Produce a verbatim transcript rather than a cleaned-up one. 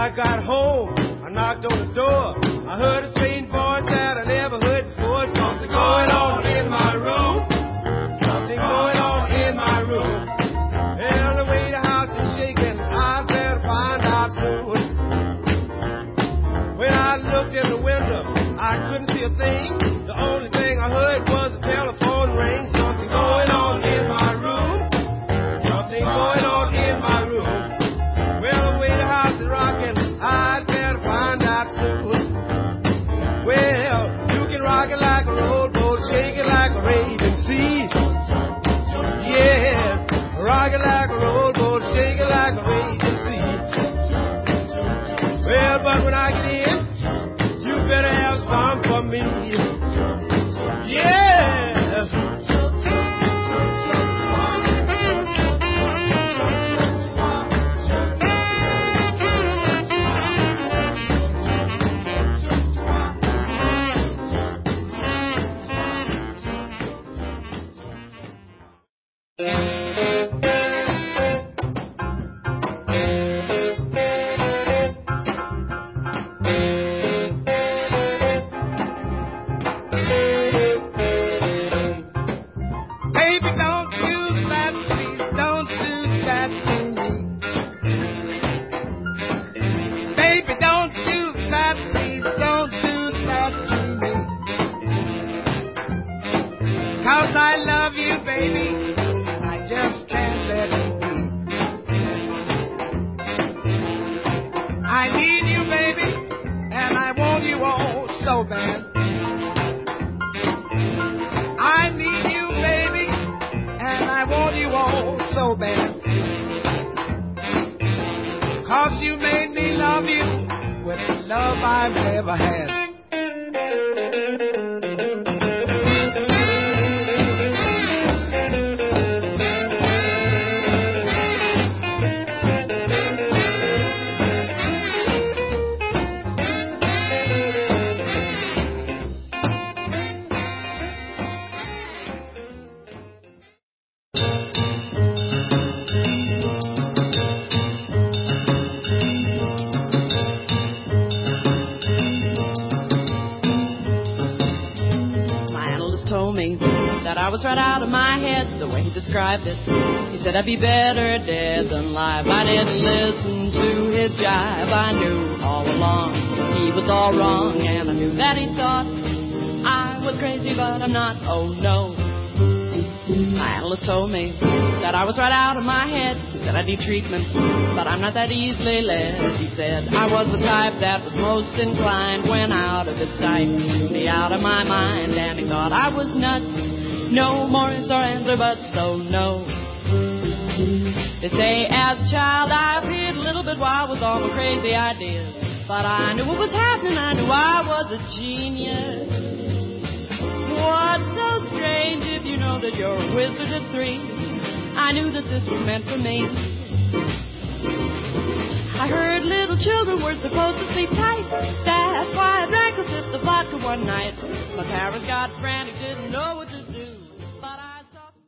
I got home, I knocked on the door. I heard a strange voice that I never heard before. Something going on in my room. Something going on in my room. Well, the way the house is shaking, I better find out soon. When I looked in the window, I couldn't see a thing. The only thing I heard was the telephone ring. Something going on in my room. Something going on in my room. Well, the way the house is rocking, I'd better find out soon. Well, you can rock it like a rowboat, shake it like a raging sea. Yeah, rock it like a rowboat, shake it like a raging sea. Well, but when I get in, you better have some for me. Yeah. He said I'd be better dead than alive. I didn't listen to his jive. I knew all along he was all wrong, and I knew that he thought I was crazy, but I'm not. Oh no. My analyst told me that I was right out of my head. He said I need treatment, but I'm not that easily led. He said I was the type that was most inclined when out of his sight to be out of my mind, and he thought I was nuts. No more is our answer, but so no. They say as a child I appeared a little bit wild with all my crazy ideas, but I knew what was happening, I knew I was a genius. What's so strange if you know that you're a wizard at three? I knew that this was meant for me. I heard little children were supposed to sleep tight. That's why I drank a fifth of vodka one night. My parents got frantic, didn't know what to